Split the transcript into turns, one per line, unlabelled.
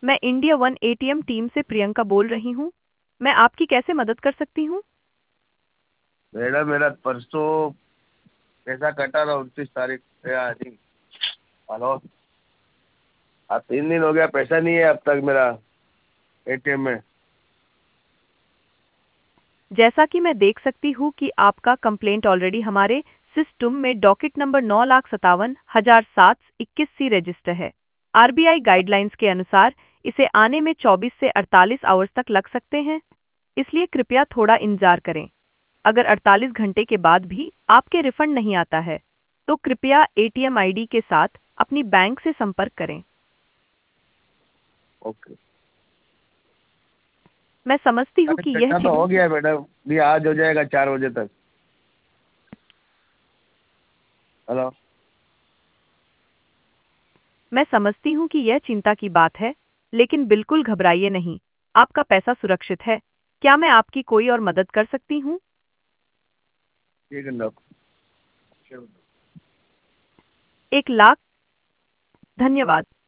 मैं India one ATM team से प्रियंका बोल रही हूँ। मैं आपकी कैसे मदद कर सकती हूँ?
मैडम मेरा परसों पैसा कटा था 29 तारीख से आज ही। हेलो। अब 3 दिन हो गया, पैसा नहीं है अब तक मेरा एटीएम में।
जैसा कि मैं देख सकती हूँ कि आपका कंप्लेंट ऑलरेडी हमारे सिस्टम में डॉकेट नंबर 9,57,721 सी रजिस्टर है। आरबीआई गाइडलाइंस के अनुसार इसे आने में 24 से 48 आवर्स तक लग सकते हैं, इसलिए कृपया थोड़ा इंतजार करें। अगर 48 घंटे के बाद भी आपके रिफंड नहीं आता है, तो कृपया एटीएम आईडी के साथ अपनी बैंक से संपर्क करें।
ओके।
मैं समझती हूँ
अरे
कि यह
कटा तो हो
चीज़ों
गया मैडम, ये आज हो जाएगा 4 बजे तक। हेलो।
मैं समझती हूँ कि यह चिंता की बात है, लेकिन बिल्कुल घबराइए नहीं। आपका पैसा सुरक्षित है। क्या मैं आपकी कोई और मदद कर सकती हूँ?
ठीक है ना।
1 लाख धन्यवाद।